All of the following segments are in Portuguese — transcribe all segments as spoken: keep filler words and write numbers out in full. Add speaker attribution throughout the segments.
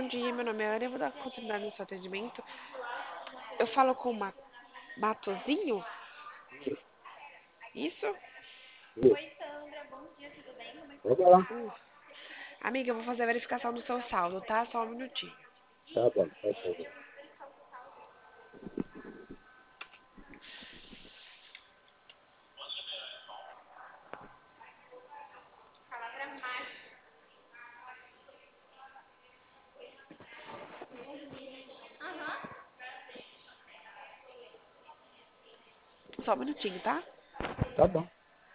Speaker 1: bom dia. Meu nome é Ana. Eu vou dar continuidade no seu atendimento. Eu falo com o Ma- Matozinho?
Speaker 2: Isso,
Speaker 1: Isso?
Speaker 2: isso. Pode lá.
Speaker 1: Uh. Amiga, eu vou fazer a verificação do seu saldo, tá? Só um minutinho.
Speaker 2: Tá bom, faz favor.
Speaker 1: Só um minutinho, tá?
Speaker 2: Tá bom.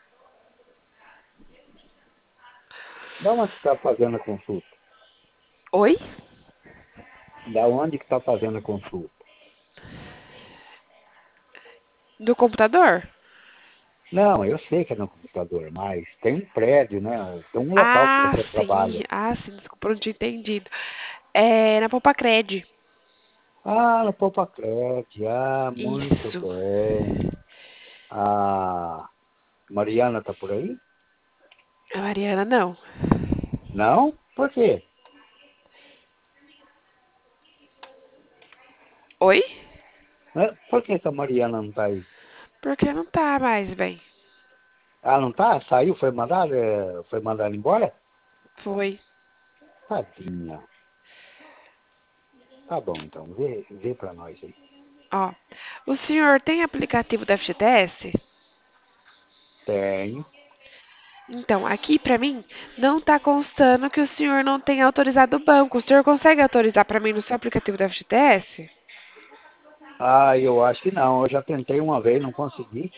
Speaker 2: Da onde que tá fazendo a consulta?
Speaker 1: Oi?
Speaker 2: Da onde que tá fazendo a consulta?
Speaker 1: Do computador?
Speaker 2: Não, eu sei que é no computador, mas tem um prédio, né? Tem um local que
Speaker 1: Ah,
Speaker 2: você
Speaker 1: sim.
Speaker 2: trabalha.
Speaker 1: Ah, sim. Desculpa, não tinha entendido. É na Popacred.
Speaker 2: Ah, no Popacred. Ah, muito
Speaker 1: Isso.
Speaker 2: bem. A Mariana tá por aí?
Speaker 1: A Mariana, não.
Speaker 2: Não? Por quê?
Speaker 1: Oi?
Speaker 2: Né? Por que que a Mariana não tá aí?
Speaker 1: Porque não tá mais bem.
Speaker 2: Ah, não tá? Saiu? Foi mandada? eh, Foi mandada embora?
Speaker 1: Foi.
Speaker 2: Tadinha. Tá bom, então. Vê, vê pra nós aí.
Speaker 1: Ó. O senhor tem aplicativo da F G T S?
Speaker 2: Tenho.
Speaker 1: Então, aqui pra mim não tá constando que o senhor não tem autorizado o banco. O senhor consegue autorizar pra mim no seu aplicativo da F G T S?
Speaker 2: Ah, eu acho que não. Eu já tentei uma vez, não consegui.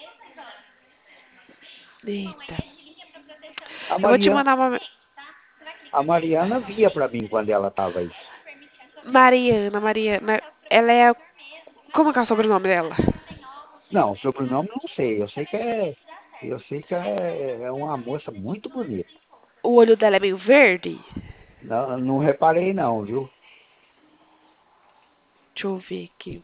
Speaker 1: Eita.
Speaker 2: A
Speaker 1: Eu vou te
Speaker 2: Mariana,
Speaker 1: mandar uma.
Speaker 2: a Mariana via pra mim quando ela tava aí.
Speaker 1: Mariana, Mariana. Ela é. Como que é o sobrenome dela?
Speaker 2: Não, o sobrenome eu não sei. Eu sei que é, eu sei que é, é uma moça muito bonita.
Speaker 1: O olho dela é meio verde?
Speaker 2: Não, não reparei não, viu?
Speaker 1: Deixa eu ver aqui.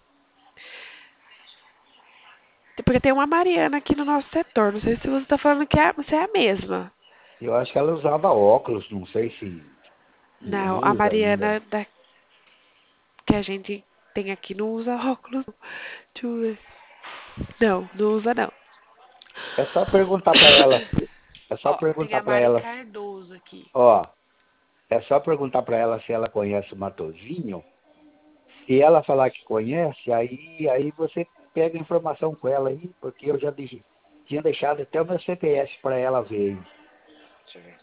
Speaker 1: Porque tem uma Mariana aqui no nosso setor. Não sei se você tá falando que é, você é a mesma.
Speaker 2: Eu acho que ela usava óculos, não sei se
Speaker 1: Não, a
Speaker 2: usa
Speaker 1: Mariana
Speaker 2: ainda.
Speaker 1: da, que a gente tem aqui não usa óculos. Deixa eu ver. Não, não usa não.
Speaker 2: É só perguntar pra ela, se- é só
Speaker 1: Ó, tem
Speaker 2: perguntar
Speaker 1: a
Speaker 2: pra
Speaker 1: Mari
Speaker 2: ela,
Speaker 1: Cardoso aqui.
Speaker 2: ó, é só perguntar pra ela se ela conhece o Matozinho. Se ela falar que conhece, aí, aí você pega a informação com ela aí, porque eu já deixei, tinha deixado até o meu C P F para ela ver aí.
Speaker 1: Deixa eu ver.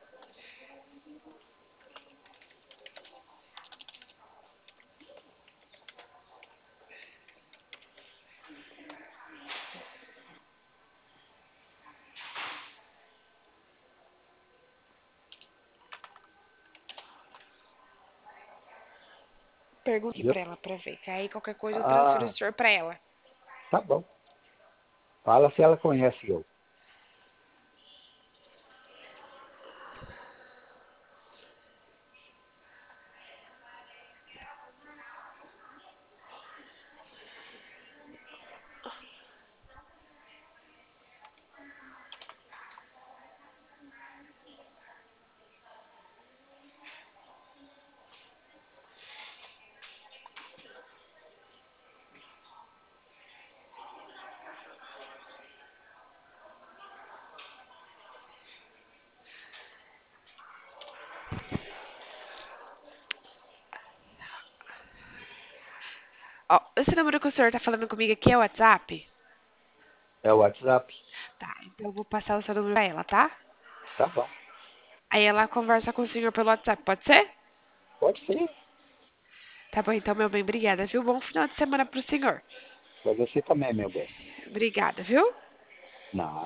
Speaker 1: Pergunte
Speaker 2: Viu?
Speaker 1: pra ela pra ver. Que aí qualquer coisa eu transfiro o
Speaker 2: Ah,
Speaker 1: senhor pra ela.
Speaker 2: tá bom. Fala se ela conhece eu.
Speaker 1: Ó, esse número que o senhor tá falando comigo aqui é o WhatsApp?
Speaker 2: É o WhatsApp?
Speaker 1: Tá, então eu vou passar o seu número pra ela, tá?
Speaker 2: Tá bom.
Speaker 1: Aí ela conversa com o senhor pelo WhatsApp, pode ser?
Speaker 2: Pode ser.
Speaker 1: Tá bom, então, meu bem, obrigada, viu? Bom final de semana pro senhor.
Speaker 2: Pra você também, meu bem.
Speaker 1: Obrigada, viu?
Speaker 2: Não.